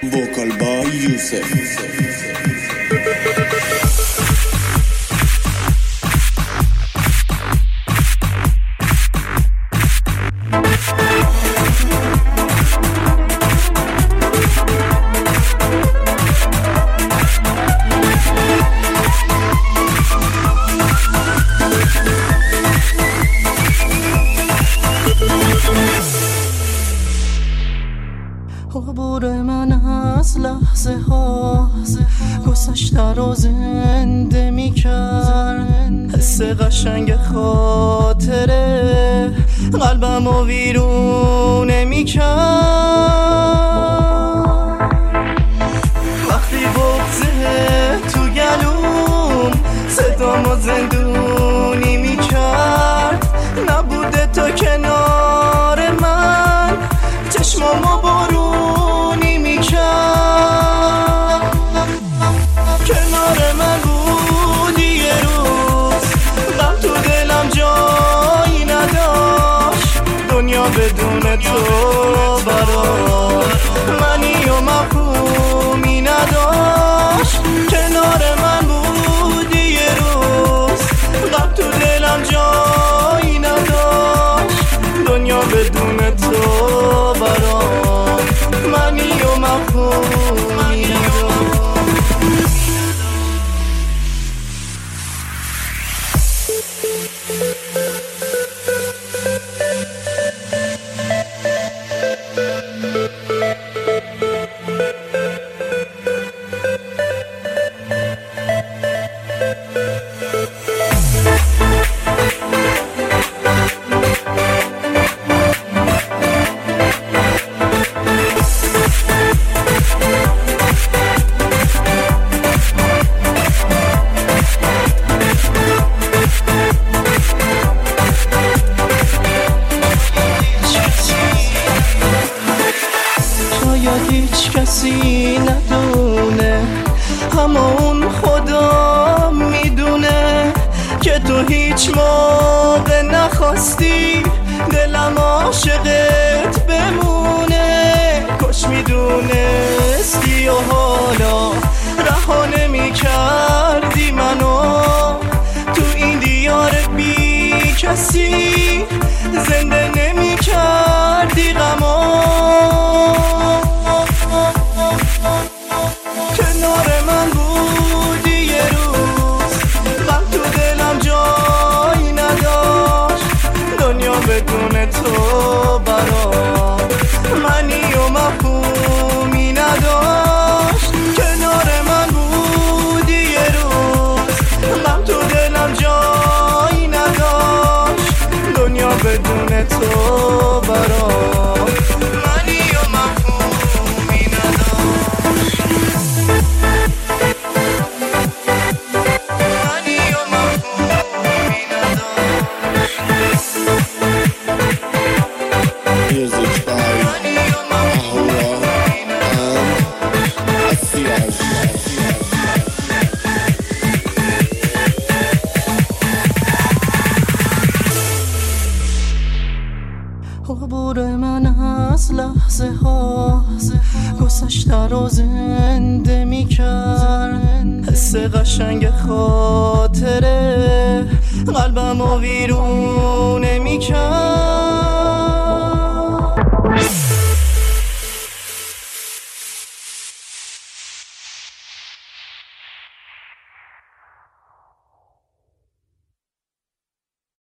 وکال با یوسف. عبور من از لحظه ها گذشته رو زنده می کرد، حس قشنگ خاطره قلبم رو ویرونه می کرد. وقتی بغزه تو گلوم صدامو زندونی می کرد، نبوده تا کنار من چشمامو بارونی میکرد. کنار من بودی یه روز، غم تو دلم جایی نداشت، دنیا بدون تو برام منی و مفهومی نداشت. کنار من بودی یه روز، غم تو دلم جایی نداشت، دنیا بدون تو برام منی و مفهومی نداشت. هیچ کسی ندونه، اما اون خدا میدونه که تو هیچ موقع نخواستی دلم عاشقت بمونه. کاش میدونستی و حالا رها نمی‌کردی منو تو این دیار بی کسی، زنده نمی‌کردی غمو. کنار من بودی یه روز، غم تو دلم جایی نداشت، دنیا بدون تو برام منی و مفهومی نداشت. کنار من بودی یه روز، غم تو دلم جایی نداشت، دنیا بدون تو برام منی و مفهومی نداشت. Music by Ahura and Asiyaj. عبور من از لحظه ها گذشته رو زنده می کرد، حس قشنگ خاطره قلبم رو ویرونه می کرد.